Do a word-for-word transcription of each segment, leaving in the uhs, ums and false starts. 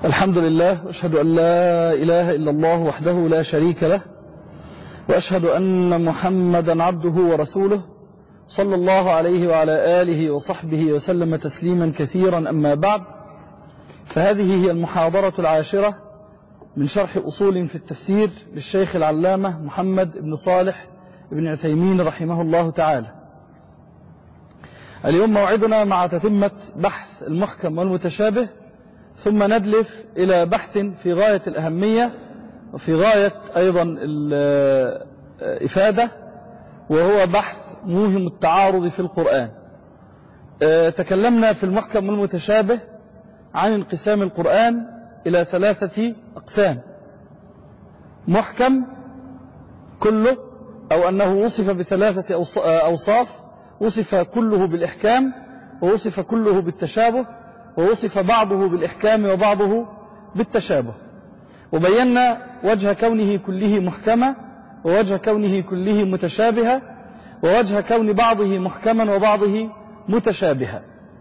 الحمد لله، وأشهد أن لا إله إلا الله وحده لا شريك له، وأشهد أن محمدا عبده ورسوله صلى الله عليه وعلى آله وصحبه وسلم تسليما كثيرا. أما بعد، فهذه هي المحاضرة العاشرة من شرح أصول في التفسير للشيخ العلامة محمد بن صالح بن عثيمين رحمه الله تعالى. اليوم موعدنا مع تتمة بحث المحكم والمتشابه، ثم ندلف إلى بحث في غاية الأهمية وفي غاية أيضا الإفادة، وهو بحث موهم التعارض في القرآن. تكلمنا في المحكم والمتشابه عن انقسام القرآن إلى ثلاثة أقسام: محكم كله، أو أنه وصف بثلاثة أوصاف: وصف كله بالإحكام، ووصف كله بالتشابه، ووصف بعضه بالإحكام وبعضه بالتشابه. وبينا وجه كونه كله محكمة، ووجه كونه كله متشابهة، ووجه كون بعضه محكما وبعضه متشابها.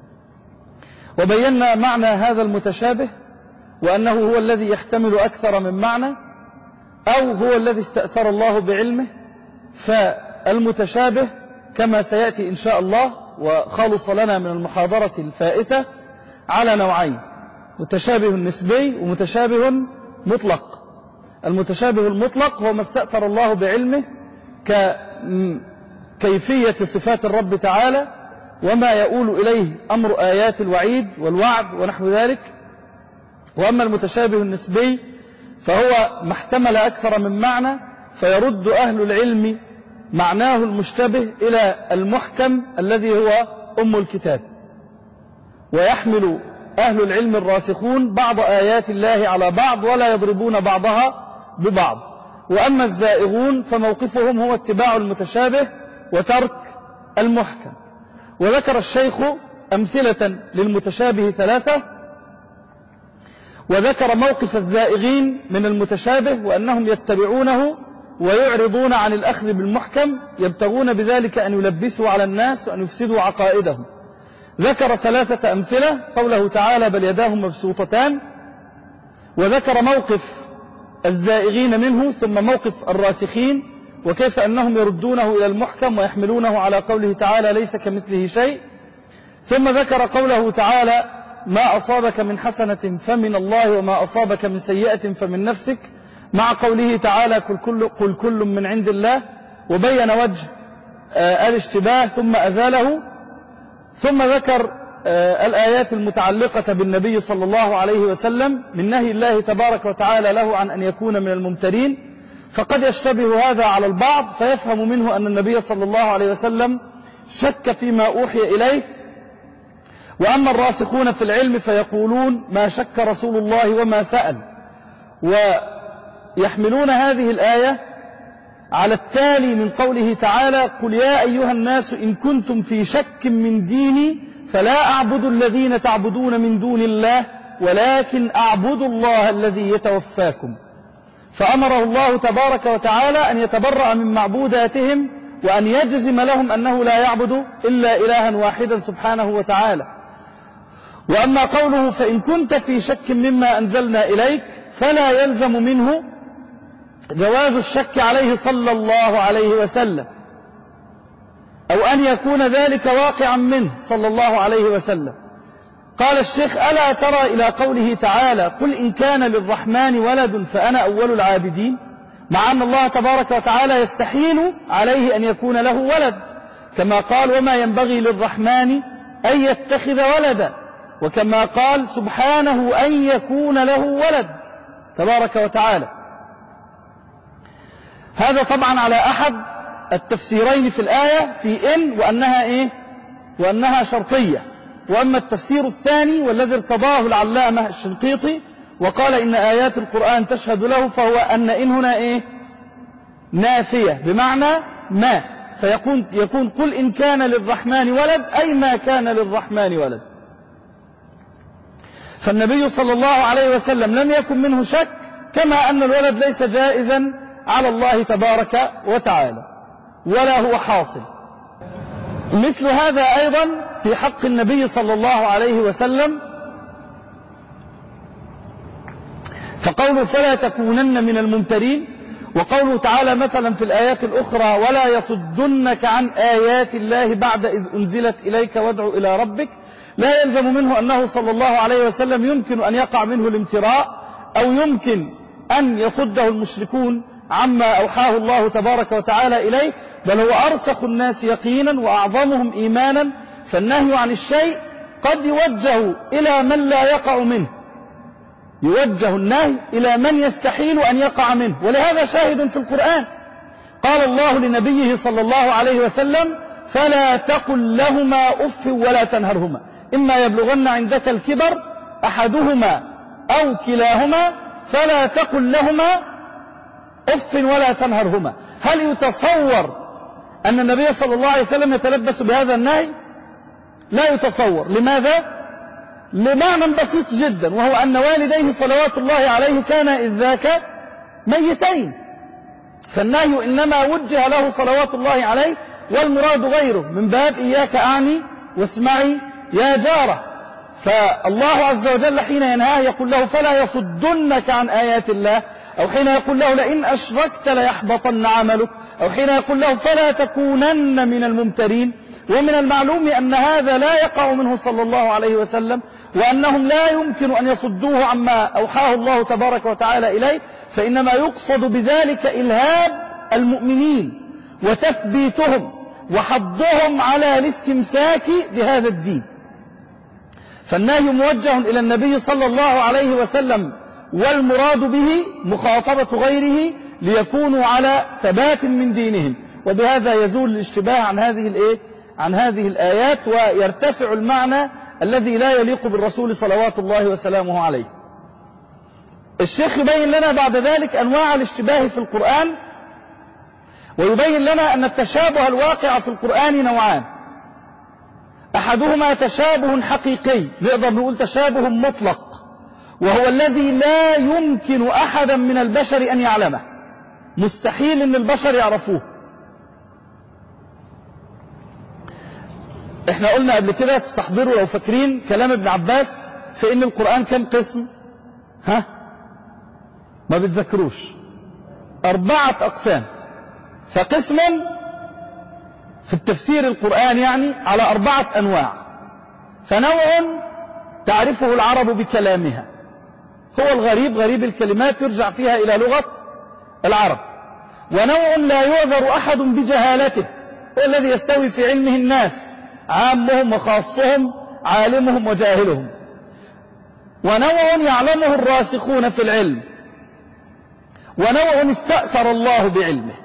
وبينا معنى هذا المتشابه، وأنه هو الذي يحتمل أكثر من معنى، أو هو الذي استأثر الله بعلمه. فالمتشابه كما سيأتي إن شاء الله وخلص لنا من المحاضرة الفائتة على نوعين: متشابه نسبي ومتشابه مطلق. المتشابه المطلق هو ما استأثر الله بعلمه ككيفية صفات الرب تعالى وما يؤول إليه أمر آيات الوعيد والوعد ونحو ذلك. وأما المتشابه النسبي فهو ما احتمل أكثر من معنى، فيرد أهل العلم معناه المشتبه إلى المحكم الذي هو أم الكتاب، ويحمل أهل العلم الراسخون بعض آيات الله على بعض ولا يضربون بعضها ببعض. وأما الزائغون فموقفهم هو اتباع المتشابه وترك المحكم. وذكر الشيخ أمثلة للمتشابه ثلاثة، وذكر موقف الزائغين من المتشابه وأنهم يتبعونه ويعرضون عن الأخذ بالمحكم، يبتغون بذلك أن يلبسوا على الناس وأن يفسدوا عقائدهم. ذكر ثلاثة أمثلة: قوله تعالى: بل يداه مبسوطتان. وذكر موقف الزائغين منه، ثم موقف الراسخين وكيف أنهم يردونه إلى المحكم ويحملونه على قوله تعالى: ليس كمثله شيء. ثم ذكر قوله تعالى: ما أصابك من حسنة فمن الله وما أصابك من سيئة فمن نفسك، مع قوله تعالى: قل كل, قل كل من عند الله. وبين وجه آه الاشتباه ثم أزاله. ثم ذكر آه الآيات المتعلقة بالنبي صلى الله عليه وسلم من نهي الله تبارك وتعالى له عن أن يكون من الممترين، فقد يشتبه هذا على البعض فيفهم منه أن النبي صلى الله عليه وسلم شك فيما أوحي إليه. وأما الراسخون في العلم فيقولون: ما شك رسول الله وما سأل. ويحملون هذه الآية على التالي من قوله تعالى: قل يا أيها الناس إن كنتم في شك من ديني فلا أعبد الذين تعبدون من دون الله ولكن أعبد الله الذي يتوفاكم. فأمره الله تبارك وتعالى أن يتبرأ من معبوداتهم وأن يجزم لهم أنه لا يعبد إلا إلها واحدا سبحانه وتعالى. وأما قوله: فإن كنت في شك مما أنزلنا إليك، فلا يلزم منه جواز الشك عليه صلى الله عليه وسلم، أو أن يكون ذلك واقعا منه صلى الله عليه وسلم. قال الشيخ: ألا ترى إلى قوله تعالى: قل إن كان للرحمن ولد فأنا أول العابدين، مع أن الله تبارك وتعالى يستحيل عليه أن يكون له ولد، كما قال: وما ينبغي للرحمن أن يتخذ ولدا، وكما قال سبحانه أن يكون له ولد تبارك وتعالى. هذا طبعا على أحد التفسيرين في الآية، في إن وأنها إيه؟ وأنها شرطية. وأما التفسير الثاني والذي ارتضاه العلامة الشنقيطي وقال إن آيات القرآن تشهد له، فهو أن إن هنا إيه؟ نافية بمعنى ما، فيكون يكون قل إن كان للرحمن ولد، أي ما كان للرحمن ولد. فالنبي صلى الله عليه وسلم لم يكن منه شك، كما أن الولد ليس جائزا على الله تبارك وتعالى ولا هو حاصل. مثل هذا أيضا في حق النبي صلى الله عليه وسلم، فقوله فلا تكونن من الممترين، وقوله تعالى مثلا في الآيات الأخرى ولا يصدنك عن آيات الله بعد إذ أنزلت إليك وادع إلى ربك، لا يلزم منه أنه صلى الله عليه وسلم يمكن أن يقع منه الامتراء أو يمكن أن يصده المشركون عما أوحاه الله تبارك وتعالى إليه، بل هو أرسخ الناس يقينا وأعظمهم إيمانا، فالنهي عن الشيء قد يوجه إلى من لا يقع منه، يوجه النهي إلى من يستحيل أن يقع منه. ولهذا شاهد في القرآن قال الله لنبيه صلى الله عليه وسلم فلا تقل لهما أف ولا تنهرهما إما يبلغن عندك الكبر أحدهما أو كلاهما فلا تقل لهما أف ولا تنهرهما. هل يتصور أن النبي صلى الله عليه وسلم يتلبس بهذا النهي؟ لا يتصور. لماذا؟ لمعنى بسيط جدا، وهو أن والديه صلوات الله عليه كان إذ ذاك ميتين، فالنهي إنما وجه له صلوات الله عليه، والمراد غيره من باب إياك أعني واسمعي يا جارة. فالله عز وجل حين ينهاه يقول له فلا يصدنك عن آيات الله، أو حين يقول له لئن أشركت ليحبطن عملك، أو حين يقول له فلا تكونن من الممترين. ومن المعلوم أن هذا لا يقع منه صلى الله عليه وسلم، وأنهم لا يمكن أن يصدوه عما أوحاه الله تبارك وتعالى إليه، فإنما يقصد بذلك إلهاب المؤمنين وتثبيتهم وحضهم على الاستمساك بهذا الدين. فالنهي موجه إلى النبي صلى الله عليه وسلم، والمراد به مخاطبة غيره ليكونوا على ثبات من دينهم، وبهذا يزول الاشتباه عن هذه الإيه؟ عن هذه الآيات، ويرتفع المعنى الذي لا يليق بالرسول صلوات الله وسلامه عليه. الشيخ يبين لنا بعد ذلك أنواع الاشتباه في القرآن، ويبين لنا أن التشابه الواقع في القرآن نوعان، أحدهما تشابه حقيقي نقدر نقول تشابه مطلق، وهو الذي لا يمكن أحدا من البشر أن يعلمه، مستحيل أن البشر يعرفوه. احنا قلنا قبل كده تستحضروا لو فاكرين كلام ابن عباس في ان القرآن كم قسم؟ ها ما بتذكروش؟ أربعة أقسام. فقسم في التفسير القرآن يعني على أربعة أنواع، فنوع تعرفه العرب بكلامها، هو الغريب، غريب الكلمات يرجع فيها إلى لغة العرب. ونوع لا يعذر أحد بجهالته، هو الذي يستوي في علمه الناس، عامهم وخاصهم، عالمهم وجاهلهم. ونوع يعلمه الراسخون في العلم، ونوع استأثر الله بعلمه.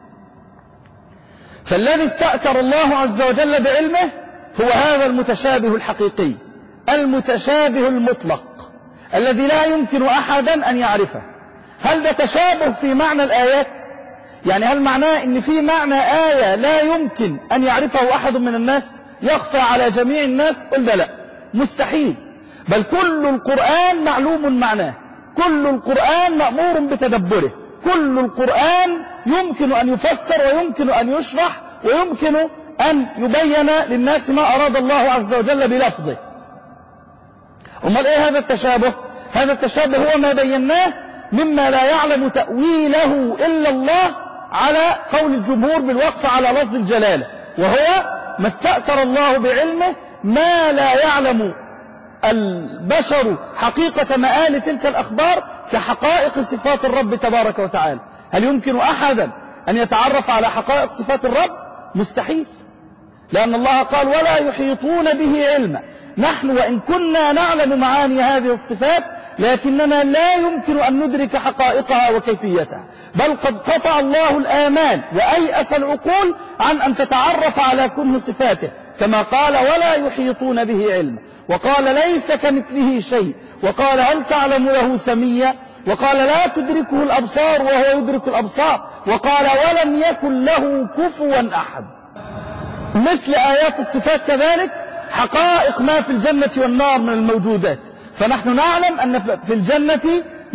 فالذي استأثر الله عز وجل بعلمه هو هذا المتشابه الحقيقي، المتشابه المطلق الذي لا يمكن أحدا أن يعرفه. هل ده تشابه في معنى الآيات؟ يعني هل معناه ان في معنى آية لا يمكن أن يعرفه أحد من الناس، يخفى على جميع الناس؟ قلنا لا، مستحيل. بل كل القرآن معلوم معناه، كل القرآن مأمور بتدبره، كل القرآن يمكن أن يفسر ويمكن أن يشرح ويمكن أن يبين للناس ما أراد الله عز وجل بلفظه. أمال إيه هذا التشابه؟ هذا التشابه هو ما بيناه مما لا يعلم تأويله إلا الله، على قول الجمهور بالوقف على لفظ الجلالة، وهو ما استأثر الله بعلمه ما لا يعلم البشر حقيقة مآل تلك الأخبار كحقائق صفات الرب تبارك وتعالى. هل يمكن أحدا أن يتعرف على حقائق صفات الرب؟ مستحيل، لأن الله قال ولا يحيطون به علما. نحن وإن كنا نعلم معاني هذه الصفات لكننا لا يمكن أن ندرك حقائقها وكيفيتها، بل قد قطع الله الآمال وأيأس العقول عن أن تتعرف على كنه صفاته، كما قال ولا يحيطون به علما، وقال ليس كمثله شيء، وقال هل تعلم له سميا، وقال لا تدركه الأبصار وهو يدرك الأبصار، وقال ولم يكن له كفوا أحد. مثل آيات الصفات كذلك حقائق ما في الجنة والنار من الموجودات، فنحن نعلم أن في الجنة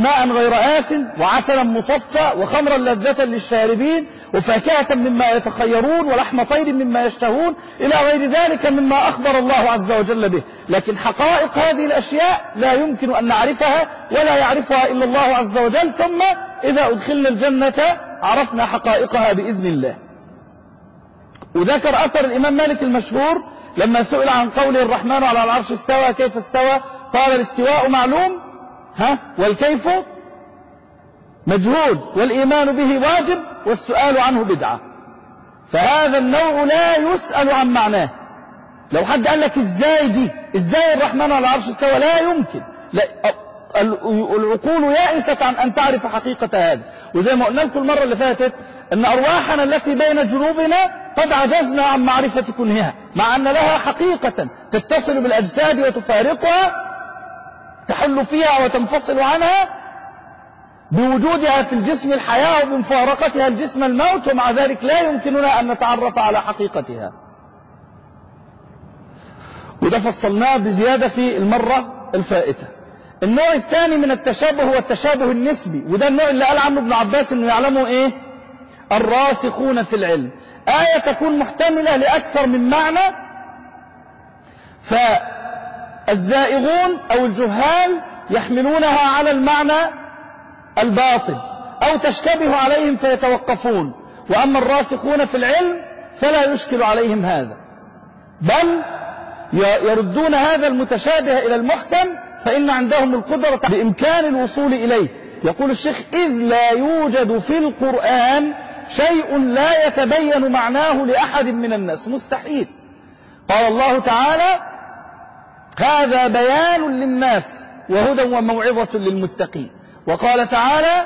ماء غير آس وعسلا مصفى وخمرا لذة للشاربين وفاكهة مما يتخيرون ولحم طير مما يشتهون إلى غير ذلك مما أخبر الله عز وجل به. لكن حقائق هذه الأشياء لا يمكن أن نعرفها ولا يعرفها إلا الله عز وجل، ثم إذا أدخلنا الجنة عرفنا حقائقها بإذن الله. وذكر أثر الإمام مالك المشهور لما سئل عن قوله الرحمن على العرش استوى كيف استوى، قال الاستواء معلوم ها والكيف مجهول والإيمان به واجب والسؤال عنه بدعة. فهذا النوع لا يسأل عن معناه. لو حد قال لك ازاي دي، ازاي الرحمن على العرش استوى، لا يمكن، لا العقول يائست عن أن تعرف حقيقة هذا. وزي ما قلنا لكم المرة اللي فاتت أن أرواحنا التي بين جنوبنا قد عجزنا عن معرفة كنهها، مع أن لها حقيقة تتصل بالأجساد وتفارقها، تحل فيها وتنفصل عنها بوجودها في الجسم الحياة وبمفارقتها الجسم الموت، ومع ذلك لا يمكننا أن نتعرف على حقيقتها. وده فصلناه بزيادة في المرة الفائتة. النوع الثاني من التشابه هو التشابه النسبي، وده النوع اللي قال عنه ابن عباس انه يعلمه ايه؟ الراسخون في العلم. آية تكون محتملة لأكثر من معنى، فالزائغون أو الجهال يحملونها على المعنى الباطل أو تشتبه عليهم فيتوقفون، وأما الراسخون في العلم فلا يشكل عليهم هذا، بل يردون هذا المتشابه إلى المحكم، فإن عندهم القدرة بإمكان الوصول إليه. يقول الشيخ: إذ لا يوجد في القرآن شيء لا يتبين معناه لأحد من الناس، مستحيل. قال الله تعالى: هذا بيان للناس وهدى وموعظة للمتقين. وقال تعالى: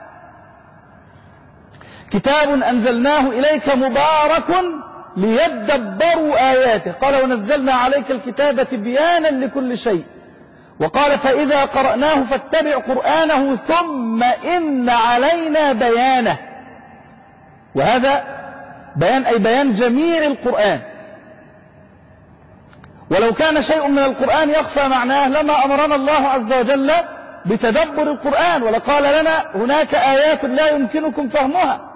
كتاب أنزلناه إليك مبارك ليدبروا آياته. قال: ونزلنا عليك الكتاب تبيانا لكل شيء. وقال: فإذا قرأناه فاتبع قرآنه ثم إن علينا بيانه. وهذا بيان أي بيان جميع القرآن، ولو كان شيء من القرآن يخفى معناه لما أمرنا الله عز وجل بتدبر القرآن، ولقال لنا هناك آيات لا يمكنكم فهمها.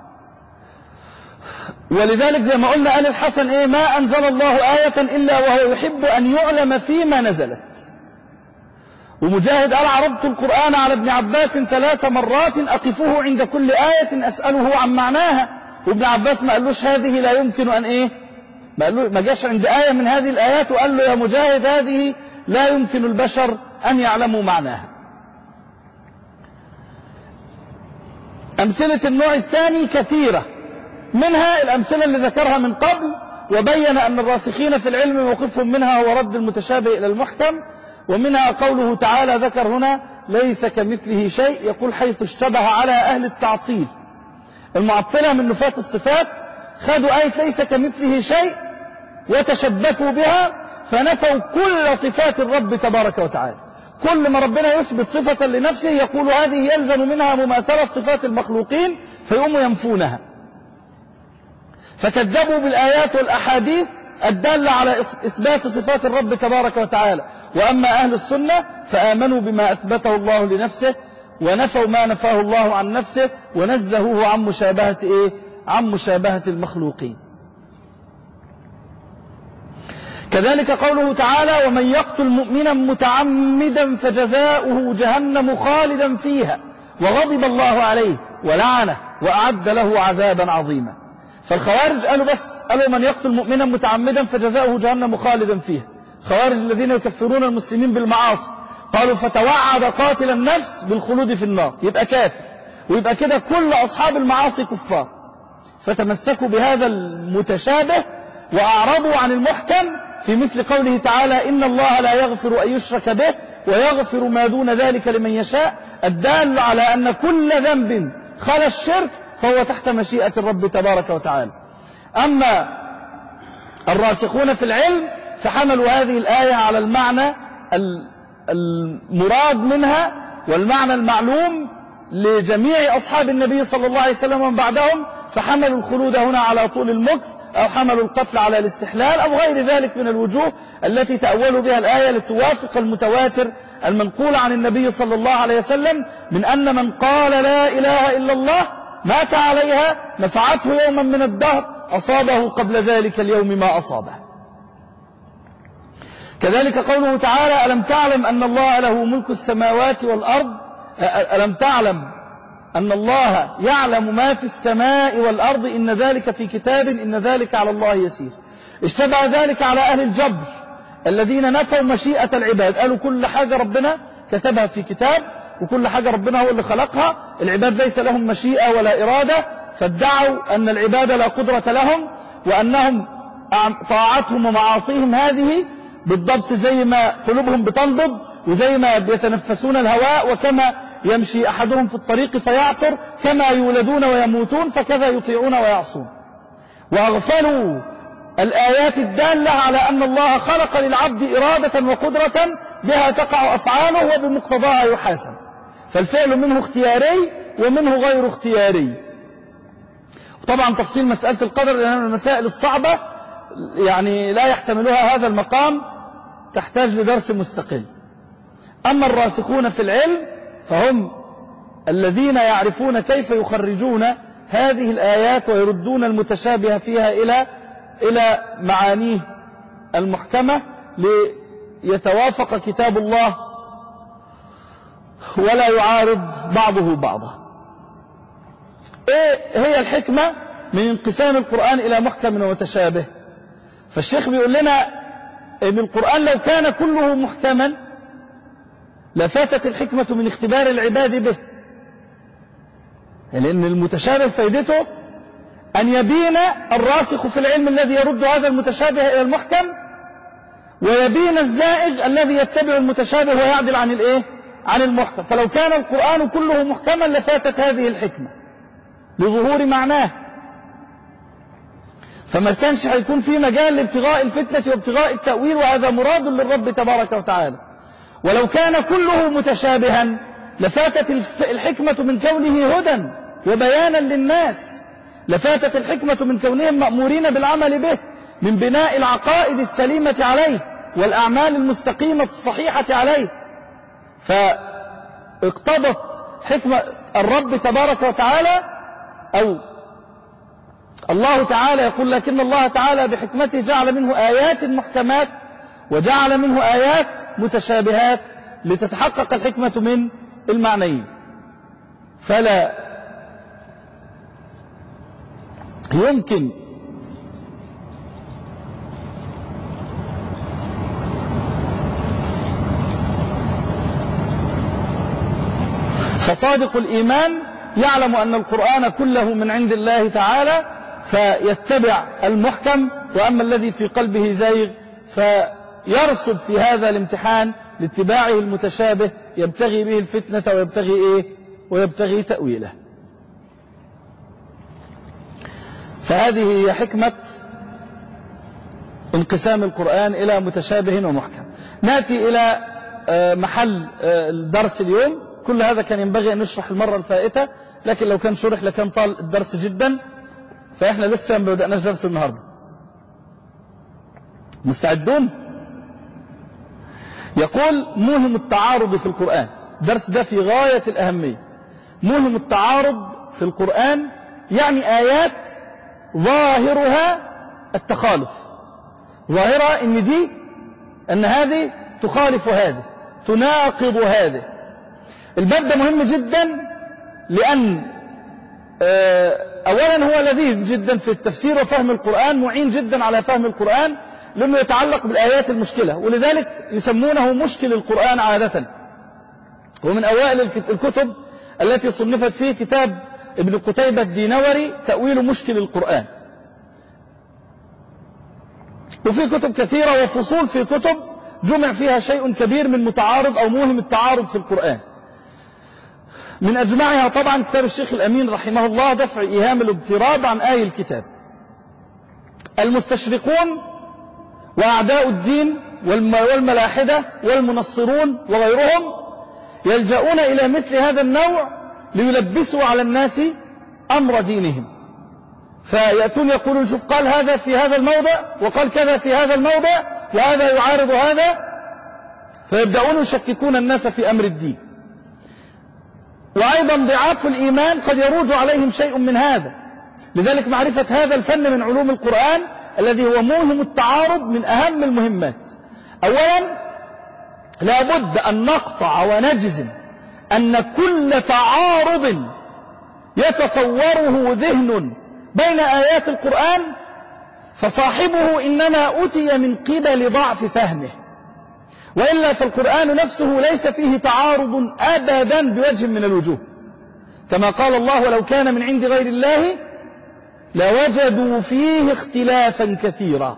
ولذلك زي ما قلنا قال الحسن إيه: ما أنزل الله آية إلا وهو يحب أن يعلم فيما نزلت. ومجاهد قال: عرضت القرآن على ابن عباس ثلاث مرات أقفه عند كل آية أسأله عن معناها. وابن عباس ما قالوش هذه لا يمكن أن إيه، ما جاش عند آية من هذه الآيات وقال له يا مجاهد هذه لا يمكن البشر أن يعلموا معناها. أمثلة النوع الثاني كثيرة، منها الأمثلة اللي ذكرها من قبل، وبين أن الراسخين في العلم موقفهم منها هو رد المتشابه إلى المحكم. ومنها قوله تعالى ذكر هنا: ليس كمثله شيء، يقول حيث اشتبه على أهل التعطيل. المعطلة من نفاة الصفات خذوا آية ليس كمثله شيء وتشبثوا بها، فنفوا كل صفات الرب تبارك وتعالى. كل ما ربنا يثبت صفة لنفسه يقول هذه يلزم منها مماثلة صفات المخلوقين، فيقوموا ينفونها. فكذبوا بالآيات والأحاديث الدالة على إثبات صفات الرب تبارك وتعالى. وأما أهل السنة فآمنوا بما أثبته الله لنفسه ونفوا ما نفاه الله عن نفسه ونزهوه عن مشابهة إيه؟ عن مشابهة المخلوقين. كذلك قوله تعالى: ومن يقتل مؤمنا متعمدا فجزاؤه جهنم خالدا فيها وغضب الله عليه ولعنه وأعد له عذابا عظيما. فالخوارج قالوا بس قالوا من يقتل مؤمنا متعمدا فجزاؤه جهنم خالدا فيها. خوارج الذين يكفرون المسلمين بالمعاصي قالوا فتوعد قاتل النفس بالخلود في النار، يبقى كافر، ويبقى كده كل أصحاب المعاصي كفار. فتمسكوا بهذا المتشابه وأعرضوا عن المحكم في مثل قوله تعالى: إن الله لا يغفر أن يشرك به ويغفر ما دون ذلك لمن يشاء، الدال على أن كل ذنب خلا الشرك فهو تحت مشيئة الرب تبارك وتعالى. أما الراسخون في العلم فحملوا هذه الآية على المعنى المراد منها والمعنى المعلوم لجميع أصحاب النبي صلى الله عليه وسلم ومن بعدهم، فحملوا الخلود هنا على طول المكث، أو حملوا القتل على الاستحلال، أو غير ذلك من الوجوه التي تأولوا بها الآية لتوافق المتواتر المنقول عن النبي صلى الله عليه وسلم من أن من قال لا إله إلا الله مات عليها نفعته يوما من الدهر أصابه قبل ذلك اليوم ما أصابه. كذلك قوله تعالى: ألم تعلم أن الله له ملك السماوات والأرض، ألم تعلم أن الله يعلم ما في السماء والأرض، إن ذلك في كتاب، إن ذلك على الله يسير. اشتبه ذلك على أهل الجبر الذين نفوا مشيئة العباد، قالوا كل حاجة ربنا كتبها في كتاب، وكل حاجة ربنا هو اللي خلقها، العباد ليس لهم مشيئة ولا إرادة، فادعوا أن العباد لا قدرة لهم، وأنهم طاعتهم ومعاصيهم هذه بالضبط زي ما قلوبهم بتنبض، وزي ما بيتنفسون الهواء، وكما يمشي أحدهم في الطريق فيعثر، كما يولدون ويموتون فكذا يطيعون ويعصون. وأغفلوا الآيات الدالة على أن الله خلق للعبد إرادة وقدرة بها تقع أفعاله وبمقتضاها يحاسب، فالفعل منه اختياري ومنه غير اختياري. وطبعا تفصيل مسألة القدر لأنها من المسائل الصعبة يعني لا يحتملها هذا المقام، تحتاج لدرس مستقل. أما الراسخون في العلم فهم الذين يعرفون كيف يخرجون هذه الآيات ويردون المتشابه فيها إلى إلى معانيه المحكمة ليتوافق كتاب الله ولا يعارض بعضه بعضا. إيه هي الحكمة من انقسام القرآن إلى محكم ومتشابه؟ فالشيخ بيقول لنا إن القرآن لو كان كله محكما لفاتت الحكمة من اختبار العباد به، لأن المتشابه فائدته أن يبين الراسخ في العلم الذي يرد هذا المتشابه إلى المحكم، ويبين الزائغ الذي يتبع المتشابه ويعدل عن الإيه؟ عن المحكم. فلو كان القرآن كله محكما لفاتت هذه الحكمة لظهور معناه، فما كانش هيكون في مجال لابتغاء الفتنة وابتغاء التأويل، وهذا مراد للرب تبارك وتعالى. ولو كان كله متشابها لفاتت الحكمة من كونه هدى وبيانا للناس، لفاتت الحكمة من كونهم مأمورين بالعمل به، من بناء العقائد السليمة عليه والأعمال المستقيمة الصحيحة عليه. فاقتضت حكمة الرب تبارك وتعالى، أو الله تعالى يقول: لكن الله تعالى بحكمته جعل منه آيات محكمات وجعل منه آيات متشابهات لتتحقق الحكمة من المعنيين. فلا يمكن فصادق الإيمان يعلم أن القرآن كله من عند الله تعالى فيتبع المحكم، وأما الذي في قلبه زيغ فيرصد في هذا الامتحان لاتباعه المتشابه يبتغي به الفتنة ويبتغي إيه؟ ويبتغي تأويله. فهذه هي حكمة انقسام القرآن إلى متشابه ومحكم. نأتي إلى محل الدرس اليوم. كل هذا كان ينبغي أن نشرح المرة الفائتة، لكن لو كان شرح لكان طال الدرس جدا، فإحنا لسه ما بدأناش درس النهاردة. مستعدون؟ يقول: موهم التعارض في القرآن. الدرس ده في غاية الأهمية. موهم التعارض في القرآن يعني آيات ظاهرها التخالف، ظاهرها إن دي أن هذه تخالف هذه، تناقض هذه. الباب ده مهم جدا، لأن أولا هو لذيذ جدا في التفسير وفهم القرآن، معين جدا على فهم القرآن، لأنه يتعلق بالآيات المشكلة، ولذلك يسمونه مشكل القرآن عادة. ومن أوائل الكتب التي صنفت فيه كتاب ابن قتيبة الدينوري تأويل مشكل القرآن. وفي كتب كثيرة وفصول في كتب جمع فيها شيء كبير من متعارض أو موهم التعارض في القرآن. من أجمعها طبعا كتاب الشيخ الأمين رحمه الله دفع إيهام الاضطراب عن آي الكتاب. المستشرقون وأعداء الدين والملاحدة والمنصرون وغيرهم يلجؤون إلى مثل هذا النوع ليلبسوا على الناس أمر دينهم، فيأتون يقولون شوف قال هذا في هذا الموضع وقال كذا في هذا الموضع وهذا يعارض هذا، فيبدأون يشككون الناس في أمر الدين. وأيضا ضعاف الإيمان قد يروج عليهم شيء من هذا، لذلك معرفة هذا الفن من علوم القرآن الذي هو موهم التعارض من أهم المهمات. أولا لا بد أن نقطع ونجزم أن كل تعارض يتصوره ذهن بين آيات القرآن فصاحبه إنما أتي من قبل ضعف فهمه، وإلا فالقرآن نفسه ليس فيه تعارض أبدا بوجه من الوجوه، كما قال الله ولو كان من عند غير الله لوجدوا فيه اختلافا كثيرا.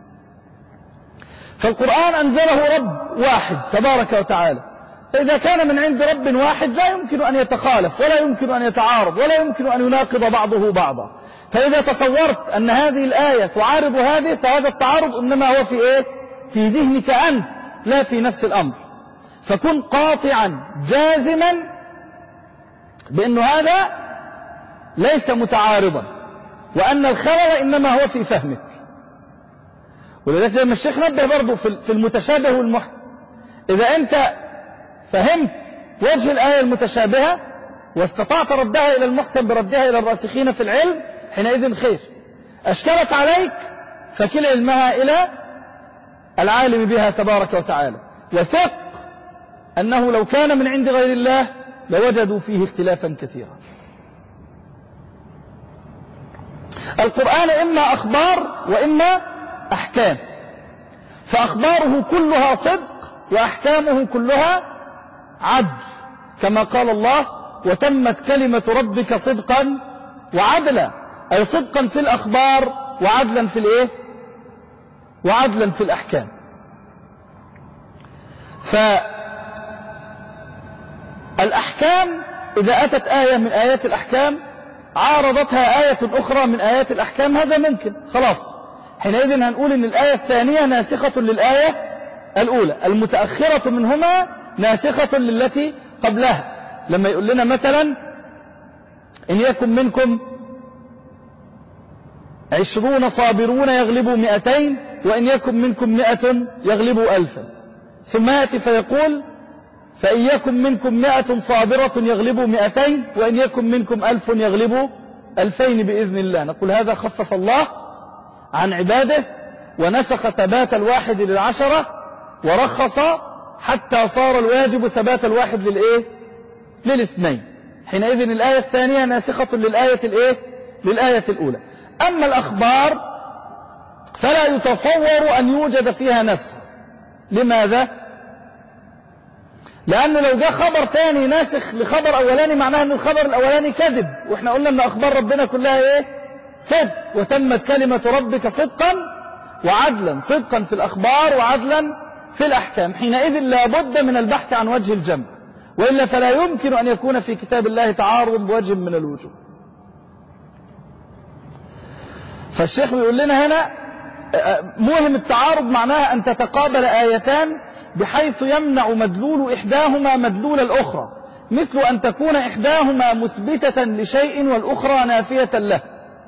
فالقرآن أنزله رب واحد تبارك وتعالى، فإذا كان من عند رب واحد لا يمكن أن يتخالف ولا يمكن أن يتعارض ولا يمكن أن يناقض بعضه بعضا. فإذا تصورت أن هذه الآية تعارض هذه فهذا التعارض إنما هو في إيه؟ في ذهنك أنت لا في نفس الأمر، فكن قاطعا جازما بأن هذا ليس متعارضا وأن الخلل إنما هو في فهمك. ولذلك زي ما الشيخ نبه برضو في المتشابه والمحكم، إذا أنت فهمت وجه الآية المتشابهة واستطعت ردها إلى المحكم بردها إلى الراسخين في العلم حينئذ خير. أشكلت عليك فكل علمها إلى العالم بها تبارك وتعالى، وثق أنه لو كان من عند غير الله لوجدوا فيه اختلافا كثيرا. القرآن إما أخبار وإما أحكام، فأخباره كلها صدق وأحكامه كلها عدل، كما قال الله وتمت كلمة ربك صدقا وعدلا، أي صدقا في الأخبار وعدلا في الإيه؟ وعدلا في الأحكام. فالأحكام إذا أتت آية من آيات الأحكام عارضتها آية أخرى من آيات الأحكام هذا ممكن، خلاص حينئذ هنقول إن الآية الثانية ناسخة للآية الأولى، المتأخرة منهما ناسخة للتي قبلها. لما يقول لنا مثلا إن يكن منكم عشرون صابرون يغلبوا مئتين وإن يكن منكم مئة يغلبوا ألفا، ثم يأتي فيقول فإن يكن منكم مئة صابرة يغلبوا مئتين وإن يكن منكم ألف يغلبوا ألفين بإذن الله. نقول هذا خفف الله عن عباده ونسخ ثبات الواحد للعشرة ورخص حتى صار الواجب ثبات الواحد للإيه؟ للاثنين. حينئذ الآية الثانية ناسخة للآية الإيه؟ للآية الأولى. أما الأخبار فلا يتصور أن يوجد فيها نسخ. لماذا؟ لأنه لو جاء خبر ثاني ناسخ لخبر أولاني معناه أن الخبر الأولاني كذب، وإحنا قلنا أن أخبار ربنا كلها إيه؟ صدق، وتمت كلمة ربك صدقا وعدلا، صدقا في الأخبار وعدلا في الأحكام. حينئذ لا بد من البحث عن وجه الجمع، وإلا فلا يمكن أن يكون في كتاب الله تعارض بوجه من الوجوه. فالشيخ بيقول لنا هنا موهم التعارض معناها أن تتقابل آيتان بحيث يمنع مدلول إحداهما مدلول الأخرى، مثل أن تكون إحداهما مثبتة لشيء والأخرى نافية له.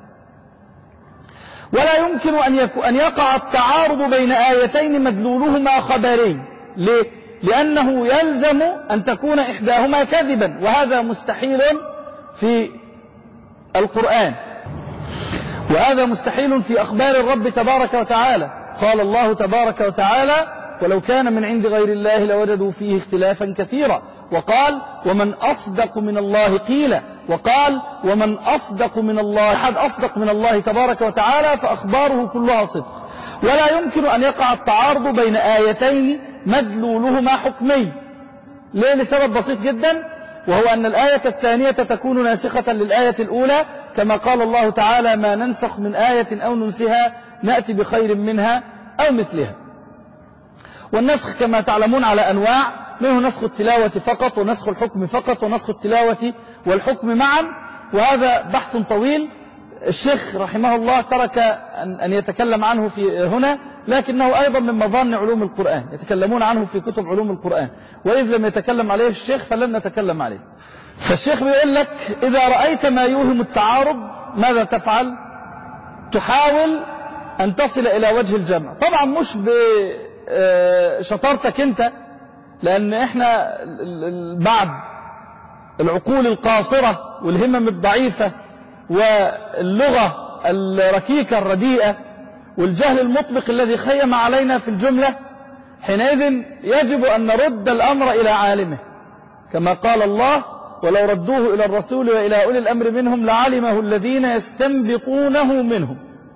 ولا يمكن أن يقع التعارض بين آيتين مدلولهما خبرين. ليه؟ لأنه يلزم أن تكون إحداهما كذبا، وهذا مستحيل في القرآن، وهذا مستحيل في أخبار الرب تبارك وتعالى. قال الله تبارك وتعالى ولو كان من عند غير الله لوجدوا فيه اختلافا كثيرا، وقال ومن أصدق من الله قيلا، وقال ومن أصدق من الله، أحد أصدق من الله تبارك وتعالى، فأخباره كلها صدق. ولا يمكن أن يقع التعارض بين آيتين مدلولهما حكمي. ليه؟ لسبب بسيط جدا، وهو أن الآية الثانية تكون ناسخة للآية الأولى، كما قال الله تعالى ما ننسخ من آية أو ننسها نأتي بخير منها أو مثلها. والنسخ كما تعلمون على أنواع، منه نسخ التلاوة فقط ونسخ الحكم فقط ونسخ التلاوة والحكم معا، وهذا بحث طويل الشيخ رحمه الله ترك أن يتكلم عنه في هنا، لكنه أيضا من مظان علوم القرآن، يتكلمون عنه في كتب علوم القرآن، وإذ لم يتكلم عليه الشيخ فلن نتكلم عليه. فالشيخ بيقول لك إذا رأيت ما يوهم التعارض ماذا تفعل؟ تحاول أن تصل إلى وجه الجمع، طبعا مش بشطارتك أنت، لأن إحنا بعد العقول القاصرة والهمم الضعيفة واللغة الركيكة الرديئة والجهل المطبق الذي خيم علينا في الجملة، حينئذ يجب أن نرد الأمر إلى عالمه، كما قال الله ولو ردوه إلى الرسول وإلى أولي الأمر منهم لعلمه الذين يستنبطونه منهم.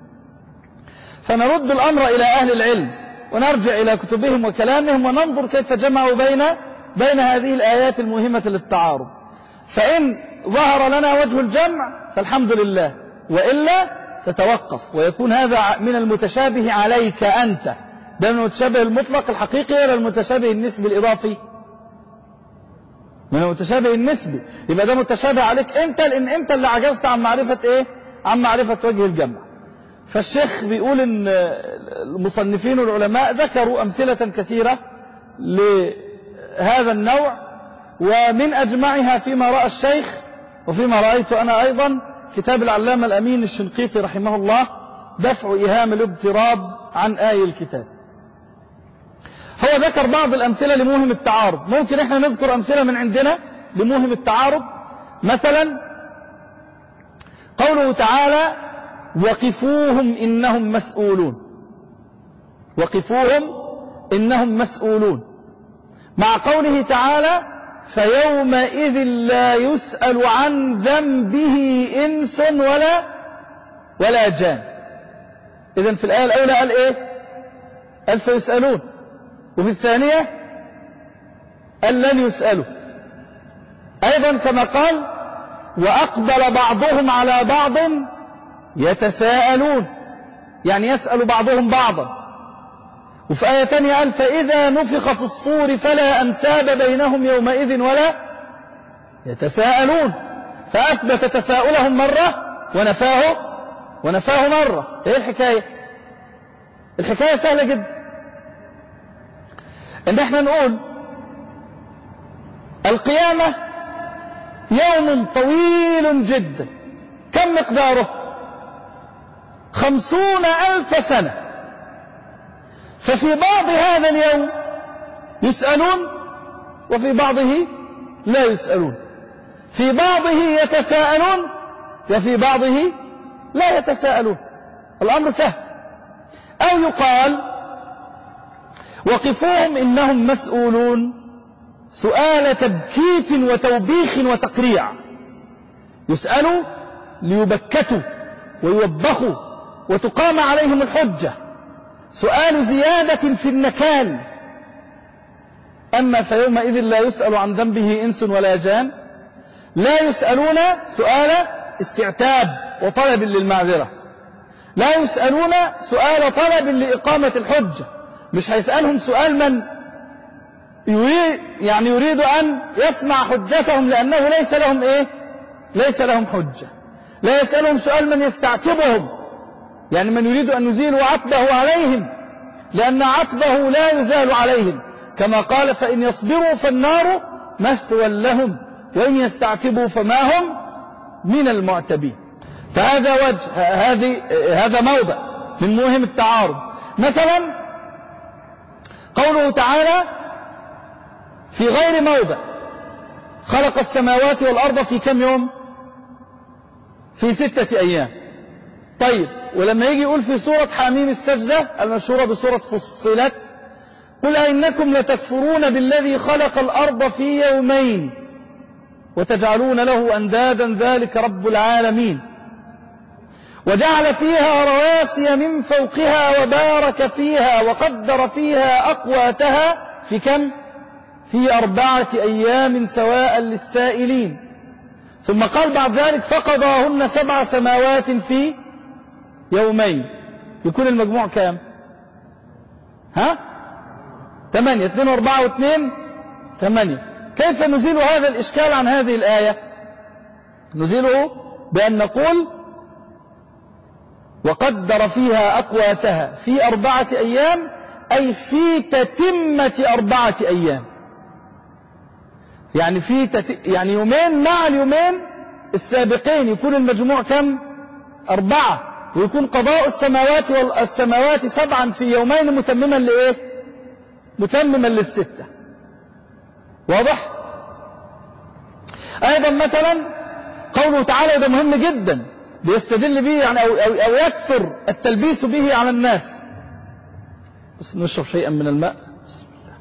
فنرد الأمر إلى أهل العلم ونرجع إلى كتبهم وكلامهم وننظر كيف جمعوا بين بين هذه الآيات المهمة للتعارض. فإن ظهر لنا وجه الجمع فالحمد لله، وإلا تتوقف، ويكون هذا من المتشابه عليك أنت، ده من المتشابه المطلق الحقيقي ولا المتشابه النسبي الإضافي؟ من المتشابه النسبي، يبقى ده متشابه عليك أنت، لأن أنت اللي عجزت عن معرفة إيه؟ عن معرفة وجه الجمع. فالشيخ بيقول إن المصنفين والعلماء ذكروا أمثلة كثيرة لهذا النوع، ومن أجمعها فيما رأى الشيخ وفيما رأيت أنا أيضا كتاب العلامة الأمين الشنقيطي رحمه الله دفع إيهام الاضطراب عن آي الكتاب. هو ذكر بعض الأمثلة لموهم التعارض، ممكن إحنا نذكر أمثلة من عندنا لموهم التعارض. مثلا قوله تعالى وقفوهم إنهم مسؤولون، وقفوهم إنهم مسؤولون، مع قوله تعالى فيومئذ لا يسأل عن ذنبه إنس ولا ولا جان. إذن في الآية الأولى قال إيه؟ قال سيسألون، وفي الثانية قال لن يسألوا. أيضا كما قال وأقبل بعضهم على بعض يتساءلون، يعني يسأل بعضهم بعضا. وفي آية تانية قال فإذا نفخ في الصور فلا أنساب بينهم يومئذ ولا يتساءلون، فأثبت تساؤلهم مرة ونفاه ونفاه مرة. إيه الحكاية؟ الحكاية سهلة جدا، إن احنا نقول القيامة يوم طويل جدا، كم مقداره؟ خمسون ألف سنة. ففي بعض هذا اليوم يسألون وفي بعضه لا يسألون، في بعضه يتساءلون وفي بعضه لا يتساءلون. الأمر سهل. أو يقال وقفوهم إنهم مسؤولون، سؤال تبكيت وتوبيخ وتقريع، يسألوا ليبكتوا ويوبخوا وتقام عليهم الحجة، سؤال زيادة في النكال. أما فيومئذ لا يسأل عن ذنبه إنس ولا جان، لا يسألون سؤال استعتاب وطلب للمعذرة، لا يسألون سؤال طلب لإقامة الحجة. مش هيسألهم سؤال من يريد يعني يريد أن يسمع حجتهم لأنه ليس لهم إيه؟ ليس لهم حجة. لا يسألهم سؤال من يستعتبهم، يعني من يريد أن يزيل عتبه عليهم، لأن عتبه لا يزال عليهم، كما قال فإن يصبروا فالنار مثوى لهم وإن يستعتبوا فما هم من المعتبين. فهذا وجه، هذه هذا موضع من موهم التعارض. مثلا قوله تعالى في غير موضع خلق السماوات والأرض في كم يوم؟ في ستة أيام. طيب ولما يجي يقول في سورة حميم السجدة المشهورة بسورة فصلت قل أئنكم لتكفرون بالذي خلق الأرض في يومين وتجعلون له أندادا ذلك رب العالمين وجعل فيها رواسي من فوقها وبارك فيها وقدر فيها أقواتها في كم؟ في أربعة أيام سواء للسائلين. ثم قال بعد ذلك فقضاهن سبع سماوات في يومين. يكون المجموع كام؟ ها؟ ثمانية. اثنين واربعة واثنين ثمانية. كيف نزيل هذا الإشكال عن هذه الآية؟ نزيله بأن نقول وقدر فيها أقواتها في أربعة أيام، أي في تتمة أربعة أيام، يعني في تت... يعني يومين مع اليومين السابقين، يكون المجموع كم؟ أربعة، ويكون قضاء السماوات والسماوات سبعا في يومين متمما لإيه؟ متمما للستة. واضح؟ أيضا مثلا قوله تعالى، ده مهم جدا بيستدل به يعني أو, أو, أو يكثر التلبيس به على الناس. بس نشرب شيئا من الماء. بسم الله.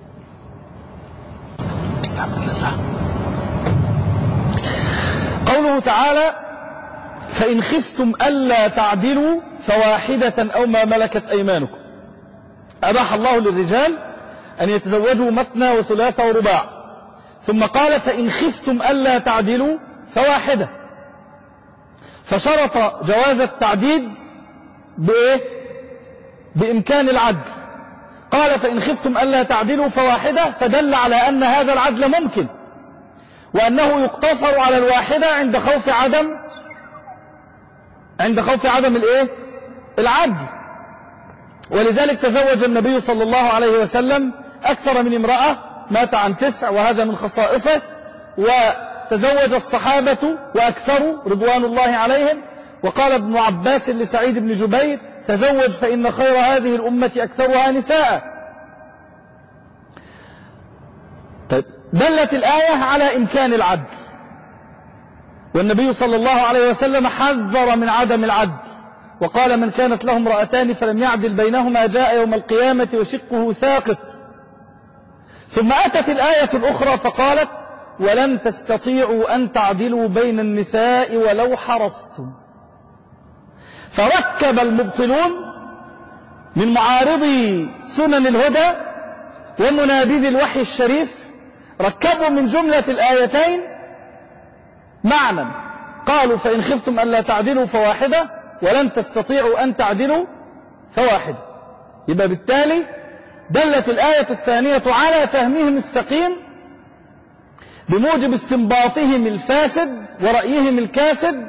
الحمد لله. قوله تعالى: فإن خفتم ألا تعدلوا فواحدة أو ما ملكت أيمانكم. أباح الله للرجال أن يتزوجوا مثنى وثلاث ورباع، ثم قال: فإن خفتم ألا تعدلوا فواحدة، فشرط جواز التعديد بإيه؟ بإمكان العدل. قال: فإن خفتم ألا تعدلوا فواحدة، فدل على أن هذا العدل ممكن، وأنه يقتصر على الواحدة عند خوف عدم عند خوف عدم الإيه؟ العدل. ولذلك تزوج النبي صلى الله عليه وسلم أكثر من امرأة، مات عن تسع وهذا من خصائصه، وتزوج الصحابة وأكثروا رضوان الله عليهم. وقال ابن عباس لسعيد بن جبير: تزوج فإن خير هذه الأمة أكثرها نساء. دلت الآية على إمكان العدل، والنبي صلى الله عليه وسلم حذر من عدم العدل، وقال: من كانت له امرأتان فلم يعدل بينهما جاء يوم القيامة وشقه ساقط. ثم أتت الآية الأخرى فقالت: ولن تستطيعوا أن تعدلوا بين النساء ولو حرصتم. فركب المبطلون من معارضي سنن الهدى ومنابذي الوحي الشريف، ركبوا من جملة الآيتين معنى، قالوا: فإن خفتم ألا تعدلوا فواحدة، ولن تستطيعوا أن تعدلوا فواحدة. يبقى بالتالي دلت الآية الثانية على فهمهم السقيم بموجب استنباطهم الفاسد ورأيهم الكاسد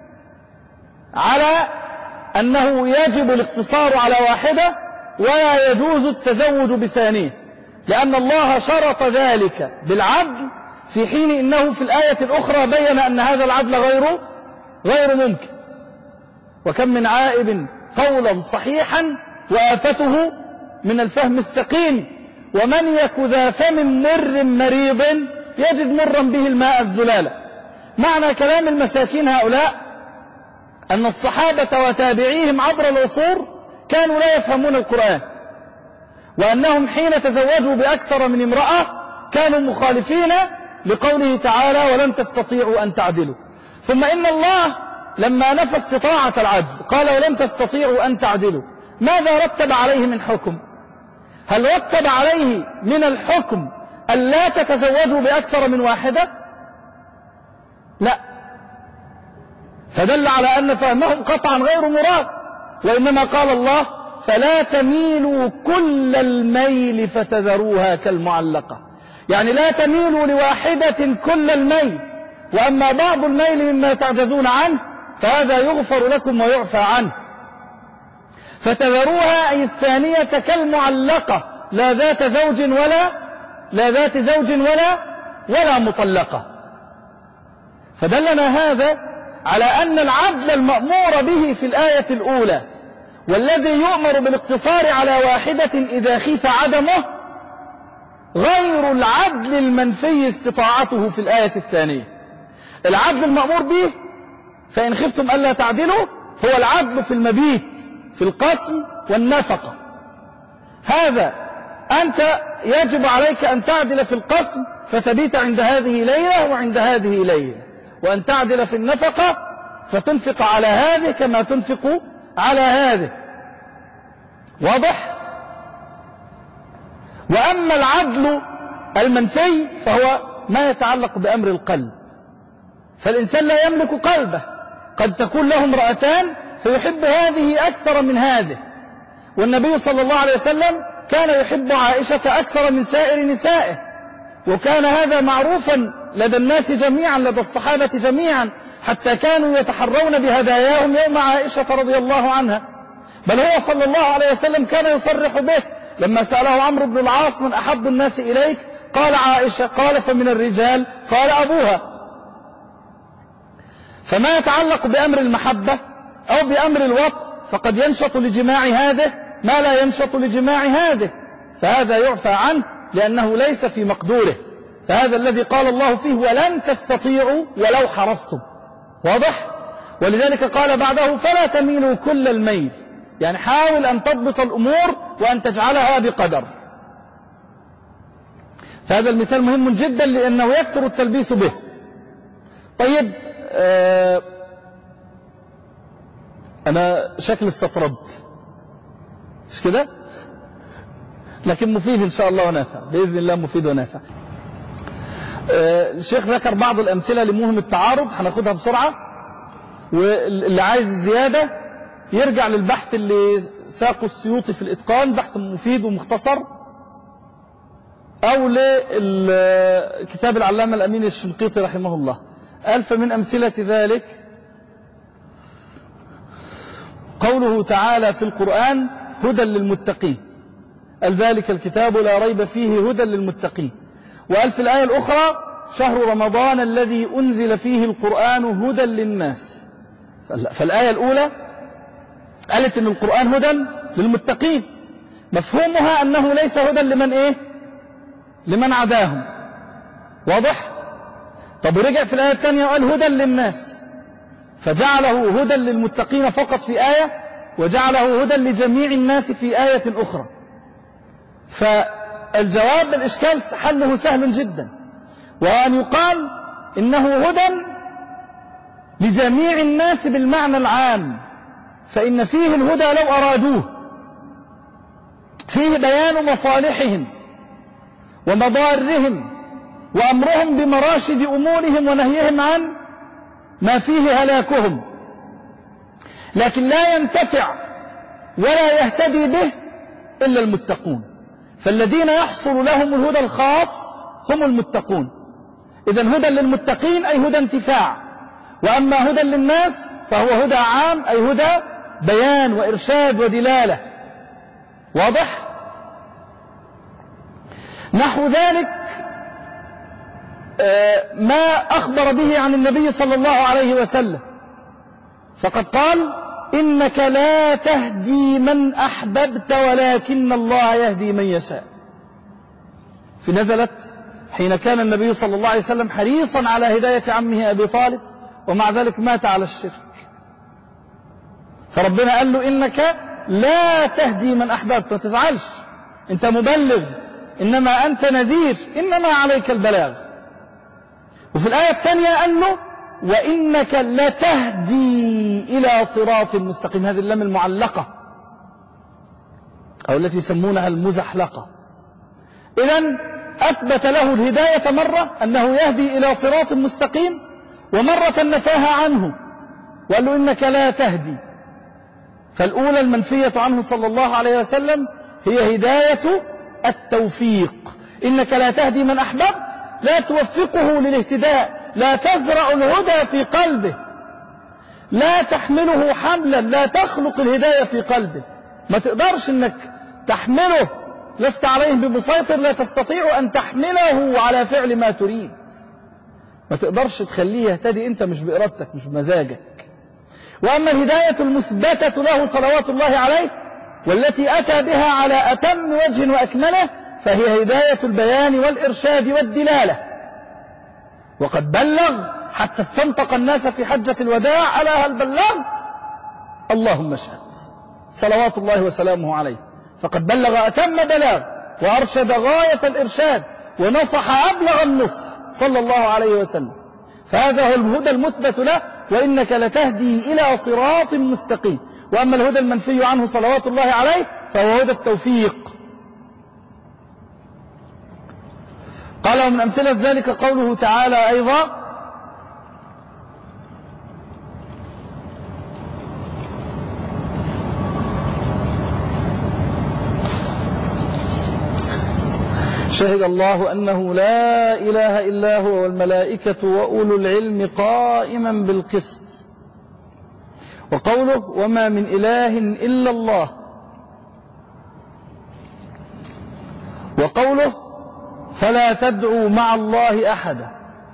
على أنه يجب الاقتصار على واحدة ولا يجوز التزوج بثانية، لأن الله شرط ذلك بالعدل، في حين إنه في الآية الأخرى بين أن هذا العدل غير غير ممكن. وكم من عائب قولا صحيحا وآفته من الفهم السقيم، ومن يك ذا فم مر مريض يجد مرا به الماء الزلال. معنى كلام المساكين هؤلاء أن الصحابة وتابعيهم عبر العصور كانوا لا يفهمون القرآن، وأنهم حين تزوجوا بأكثر من امرأة كانوا مخالفين لقوله تعالى: ولن تستطيعوا أن تعدلوا. ثم إن الله لما نفى استطاعة العدل قال: ولن تستطيعوا أن تعدلوا. ماذا رتب عليه من حكم؟ هل رتب عليه من الحكم ألا تتزوجوا بأكثر من واحدة؟ لا، فدل على أن فهمهم قطعا غير مراد، وإنما قال الله: فلا تميلوا كل الميل فتذروها كالمعلقة، يعني لا تميلوا لواحدة كل الميل، وأما بعض الميل مما تعجزون عنه فهذا يغفر لكم ويعفى عنه. فتذروها أي الثانية كالمعلقة، لا ذات زوج ولا لا ذات زوج ولا ولا مطلقة. فدلنا هذا على أن العدل المأمور به في الآية الأولى، والذي يؤمر بالاقتصار على واحدة إذا خيف عدمه، غير العدل المنفي استطاعته في الآية الثانية. العدل المأمور به فإن خفتم ألا تعدلوا هو العدل في المبيت، في القسم والنفقة. هذا أنت يجب عليك أن تعدل في القسم فتبيت عند هذه ليلة وعند هذه ليلة، وأن تعدل في النفقة فتنفق على هذه كما تنفق على هذه. واضح؟ وأما العدل المنفي فهو ما يتعلق بأمر القلب، فالإنسان لا يملك قلبه، قد تكون له امرأتان فيحب هذه أكثر من هذه، والنبي صلى الله عليه وسلم كان يحب عائشة أكثر من سائر نسائه، وكان هذا معروفا لدى الناس جميعا، لدى الصحابة جميعا، حتى كانوا يتحرون بهداياهم يوم عائشة رضي الله عنها. بل هو صلى الله عليه وسلم كان يصرح به لما سأله عمرو بن العاص من أحب الناس إليك؟ قال عائشة. قال فمن الرجال؟ قال أبوها. فما يتعلق بأمر المحبة أو بأمر الوطء فقد ينشط لجماع هذه ما لا ينشط لجماع هذه، فهذا يعفى عنه لأنه ليس في مقدوره. فهذا الذي قال الله فيه ولن تستطيعوا ولو حرصتم. واضح؟ ولذلك قال بعده فلا تميلوا كل الميل، يعني حاول أن تضبط الأمور وأن تجعلها بقدر. فهذا المثال مهم جدا لأنه يكثر التلبيس به. طيب، آه أنا شكل استطردت مش كده؟ لكن مفيد إن شاء الله ونافع بإذن الله، مفيد ونافع. آه الشيخ ذكر بعض الأمثلة لمهم التعارض، هناخدها بسرعة، واللي عايز زيادة يرجع للبحث اللي ساقه السيوطي في الإتقان، بحث مفيد ومختصر، أو لكتاب العلامة الأمين الشنقيطي رحمه الله. ألف من أمثلة ذلك قوله تعالى في القرآن هدى للمتقين، قال ذلك الكتاب لا ريب فيه هدى للمتقين. وقال في الآية الأخرى شهر رمضان الذي أنزل فيه القرآن هدى للناس. فالآية الأولى قالت أن القرآن هدى للمتقين، مفهومها أنه ليس هدى لمن إيه؟ لمن عداهم. واضح؟ طب رجع في الآية الثانية وقال هدى للناس، فجعله هدى للمتقين فقط في آية، وجعله هدى لجميع الناس في آية أخرى. فالجواب الإشكال حله سهل جدا، وأن يقال إنه هدى لجميع الناس بالمعنى العام، فإن فيه الهدى لو أرادوه، فيه بيان مصالحهم ومضارهم وأمرهم بمراشد أمورهم ونهيهم عن ما فيه هلاكهم، لكن لا ينتفع ولا يهتدي به إلا المتقون. فالذين يحصل لهم الهدى الخاص هم المتقون. إذن هدى للمتقين أي هدى انتفاع، وأما هدى للناس فهو هدى عام أي هدى بيان وإرشاد ودلالة. واضح؟ نحو ذلك ما أخبر به عن النبي صلى الله عليه وسلم، فقد قال إنك لا تهدي من أحببت ولكن الله يهدي من يشاء. في نزلت حين كان النبي صلى الله عليه وسلم حريصا على هداية عمه أبي طالب، ومع ذلك مات على الشرك، فربنا قال له إنك لا تهدي من أحببت، ما تزعلش، أنت مبلغ، إنما أنت نذير، إنما عليك البلاغ. وفي الآية الثانية قال له وإنك لتهدي إلى صراط مستقيم، هذه اللام المعلقة أو التي يسمونها المزحلقة. إذن أثبت له الهداية مرة أنه يهدي إلى صراط مستقيم، ومرة نفاها عنه وقال له إنك لا تهدي. فالأولى المنفية عنه صلى الله عليه وسلم هي هداية التوفيق، إنك لا تهدي من أحببت، لا توفقه للاهتداء، لا تزرع الهدى في قلبه، لا تحمله حملا، لا تخلق الهداية في قلبه. ما تقدرش انك تحمله، لست عليه بمسيطر، لا تستطيع أن تحمله على فعل ما تريد، ما تقدرش تخليه يهتدي أنت، مش بإرادتك مش بمزاجك. وأما الهداية المثبتة له صلوات الله عليه والتي أتى بها على أتم وجه وأكمله فهي هداية البيان والإرشاد والدلالة. وقد بلغ حتى استنطق الناس في حجة الوداع ألا هل بلغت؟ اللهم اشهد، صلوات الله وسلامه عليه. فقد بلغ أتم بلاغ وأرشد غاية الإرشاد ونصح أبلغ النصح صلى الله عليه وسلم. فهذا هو الهدى المثبت له، وإنك لتهدي إلى صراط مستقيم. وأما الهدى المنفي عنه صلوات الله عليه فهو هدى التوفيق. قال ومن أمثلة ذلك قوله تعالى أيضا شهد الله أنه لا إله إلا هو والملائكة وأولو العلم قائما بالقسط. وقوله وما من إله إلا الله. وقوله فلا تدعوا مع الله أحدا.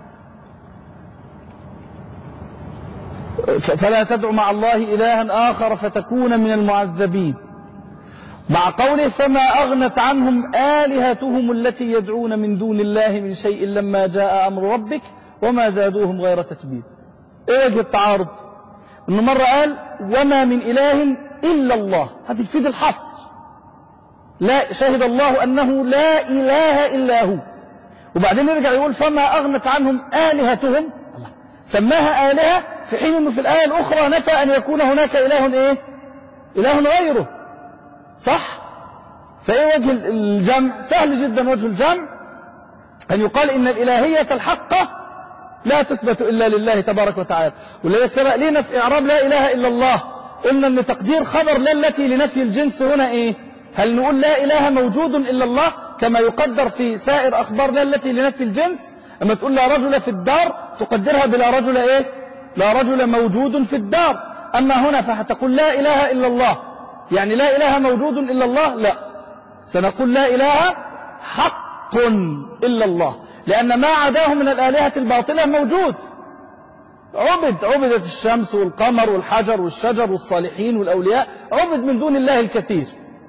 فلا تدعوا مع الله إلها آخر فتكون من المعذبين. مع قوله فما أغنت عنهم آلهتهم التي يدعون من دون الله من شيء لما جاء أمر ربك وما زادوهم غير تتبيب. إيه وجه التعارض؟ إنه مرة قال وما من إله إلا الله، هذه تفيد الحصر. لا شهد الله أنه لا إله إلا هو، وبعدين يرجع يقول فما أغنت عنهم آلهتهم، سماها آلهة في حين أنه في الآية الأخرى نفى أن يكون هناك إله إيه؟ إله غيره. صح؟ فإيه وجه الجمع؟ سهل جدا وجه الجمع أن يقال إن الإلهية الحقة لا تثبت إلا لله تبارك وتعالى. ولذلك سبق لنا في إعراب لا إله إلا الله قلنا أن تقدير خبر لا التي لنفي الجنس هنا إيه؟ هل نقول لا إله موجود إلا الله كما يقدر في سائر أخبار لا التي لنفي الجنس؟ أما تقول لا رجل في الدار تقدرها بلا رجل إيه؟ لا رجل موجود في الدار. أما هنا فهتقول لا إله إلا الله يعني لا إله موجود إلا الله؟ لا، سنقول لا إله حق إلا الله، لأن ما عداه من الآلهة الباطلة موجود، عبد عبدت الشمس والقمر والحجر والشجر والصالحين والأولياء، عبد من دون الله الكثير.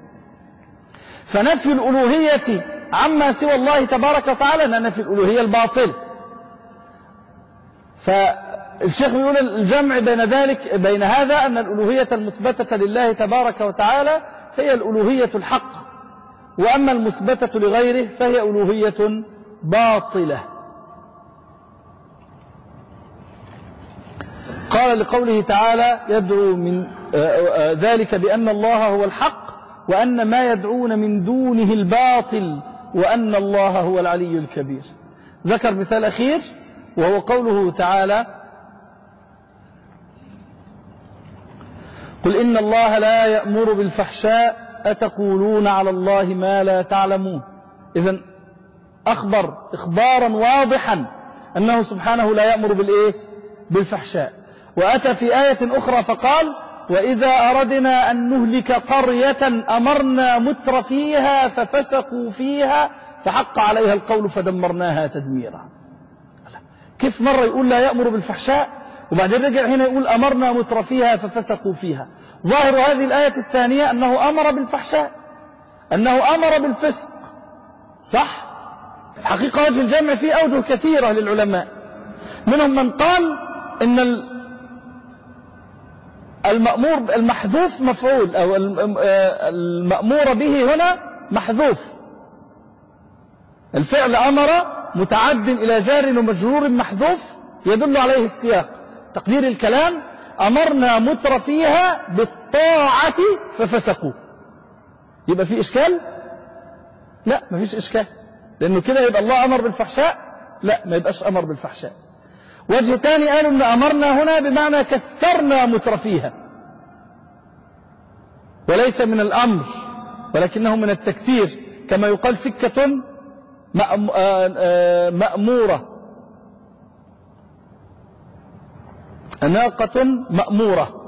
فنفي الألوهية عما سوى الله تبارك وتعالى نفي الألوهية الباطل. فالشيخ يقول الجمع بين ذلك بين هذا أن الألوهية المثبتة لله تبارك وتعالى هي الألوهية الحقة، وأما المثبتة لغيره فهي ألوهية باطلة. قال لقوله تعالى يدعو من ذلك بأن الله هو الحق وأن ما يدعون من دونه الباطل وأن الله هو العلي الكبير. ذكر مثال أخير وهو قوله تعالى قل إن الله لا يأمر بالفحشاء أتقولون على الله ما لا تعلمون. إذن أخبر إخبارا واضحا أنه سبحانه لا يأمر بالإيه؟ بالفحشاء. وأتى في آية أخرى فقال وإذا أردنا أن نهلك قرية أمرنا متر فيها ففسقوا فيها فحق عليها القول فدمرناها تدميرا. كيف مرة يقول لا يأمر بالفحشاء وبعدين رجع هنا يقول أمرنا متر فيها ففسقوا فيها؟ ظاهر هذه الآية الثانية أنه أمر بالفحشاء، أنه أمر بالفسق. صح؟ حقيقة وجه الجمع فيه أوجه كثيرة للعلماء، منهم من قال إن المأمور المحذوف مفعول أو المأمور به هنا محذوف، الفعل أمر متعد إلى جار ومجرور محذوف يدل عليه السياق. تقدير الكلام أمرنا متر فيها بالطاعة ففسقوا. يبقى في إشكال؟ لا، ما فيش إشكال، لأنه كده يبقى الله أمر بالفحشاء؟ لا، ما يبقاش أمر بالفحشاء. وجه تاني قالوا أن أمرنا هنا بمعنى كثرنا متر فيها، وليس من الأمر ولكنه من التكثير، كما يقال سكة مأمورة، ناقة مأمورة.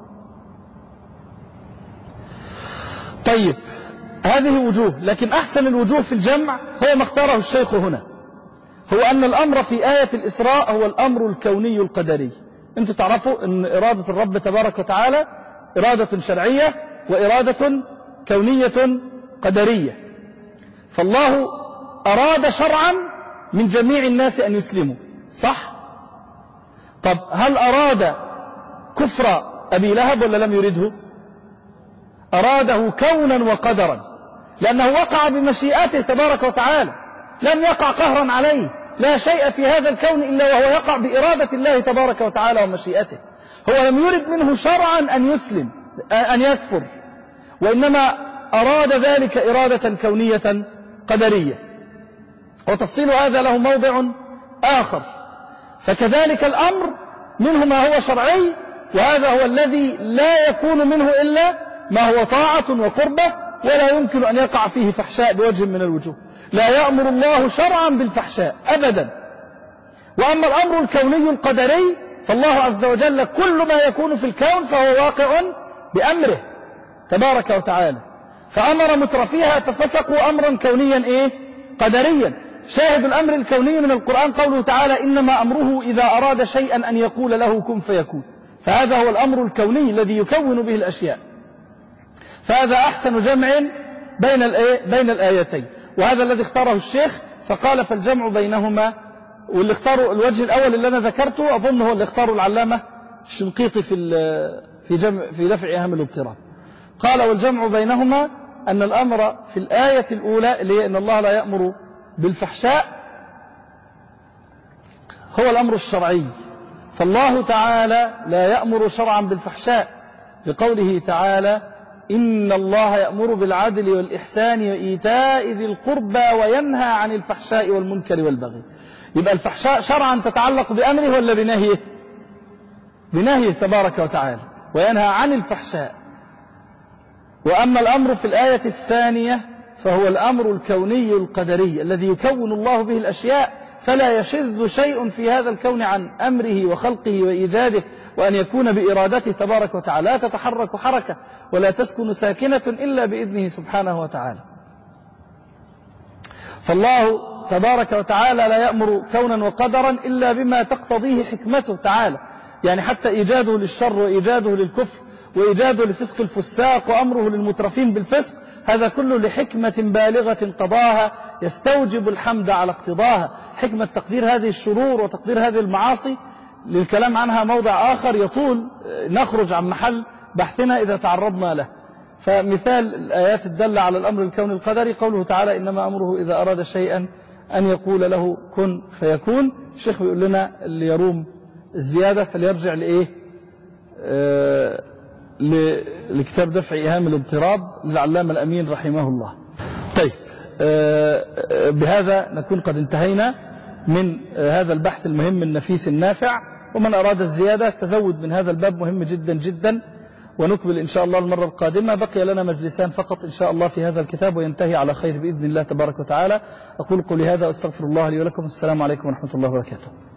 طيب هذه وجوه، لكن أحسن الوجوه في الجمع هو ما اختاره الشيخ هنا، هو أن الأمر في آية الإسراء هو الأمر الكوني القدري. أنتم تعرفوا أن إرادة الرب تبارك وتعالى إرادة شرعية وإرادة كونية قدرية. فالله أراد شرعا من جميع الناس أن يسلموا، صح؟ طب هل أراد كفر أبي لهب ولا لم يرده؟ أراده كونا وقدرا، لأنه وقع بمشيئته تبارك وتعالى، لم يقع قهرا عليه. لا شيء في هذا الكون إلا وهو يقع بإرادة الله تبارك وتعالى ومشيئته. هو لم يرد منه شرعا أن يسلم أن يكفر، وإنما أراد ذلك إرادة كونية قدرية، وتفصيل هذا له موضع آخر. فكذلك الأمر منه ما هو شرعي، وهذا هو الذي لا يكون منه إلا ما هو طاعة وقربة، ولا يمكن أن يقع فيه فحشاء بوجه من الوجوه. لا يأمر الله شرعا بالفحشاء أبدا. وأما الأمر الكوني القدري فالله عز وجل كل ما يكون في الكون فهو واقع بأمره تبارك وتعالى، فأمر مترفيها ففسقوا أمرا كونيا إيه؟ قدريا. شاهد الأمر الكوني من القرآن قوله تعالى إنما أمره إذا أراد شيئا أن يقول له كن فيكون، فهذا هو الأمر الكوني الذي يكون به الأشياء. فهذا أحسن جمع بين بين الآيتين، وهذا الذي اختاره الشيخ فقال فالجمع بينهما. واللي اختاروا الوجه الأول اللي أنا ذكرته أظن هو اللي اختاره العلامة الشنقيطي في في جمع في دفع إيهام الاضطراب. قال والجمع بينهما أن الأمر في الآية الأولى اللي هي إن الله لا يأمر بالفحشاء هو الأمر الشرعي، فالله تعالى لا يأمر شرعا بالفحشاء لقوله تعالى إن الله يأمر بالعدل والإحسان وإيتاء ذي القربى وينهى عن الفحشاء والمنكر والبغي. يبقى الفحشاء شرعا تتعلق بأمره ولا بنهيه؟ بنهيه تبارك وتعالى، وينهى عن الفحشاء. وأما الأمر في الآية الثانية فهو الأمر الكوني القدري الذي يكون الله به الأشياء، فلا يشذ شيء في هذا الكون عن أمره وخلقه وإيجاده، وأن يكون بإرادته تبارك وتعالى، لا تتحرك حركة ولا تسكن ساكنة إلا بإذنه سبحانه وتعالى. فالله تبارك وتعالى لا يأمر كونا وقدرا إلا بما تقتضيه حكمته تعالى، يعني حتى إيجاده للشر وإيجاده للكفر وإيجاده لفسق الفساق وأمره للمترفين بالفسق، هذا كله لحكمة بالغة قضاها يستوجب الحمد على اقتضاها. حكمة تقدير هذه الشرور وتقدير هذه المعاصي للكلام عنها موضع آخر يطول، نخرج عن محل بحثنا إذا تعرضنا له. فمثال الآيات الدالة على الأمر الكوني القدري قوله تعالى إنما أمره إذا أراد شيئا أن يقول له كن فيكون. الشيخ بيقول لنا اللي يروم الزيادة فليرجع لإيه؟ آه لكتاب دفع إيهام الاضطراب للعلامة الأمين رحمه الله. طيب، آه بهذا نكون قد انتهينا من آه هذا البحث المهم النفيس النافع، ومن أراد الزيادة تزود من هذا الباب مهم جدا جدا. ونكمل إن شاء الله المرة القادمة. بقي لنا مجلسان فقط إن شاء الله في هذا الكتاب وينتهي على خير بإذن الله تبارك وتعالى. أقول قولي هذا وأستغفر الله لي ولكم. السلام عليكم ورحمة الله وبركاته.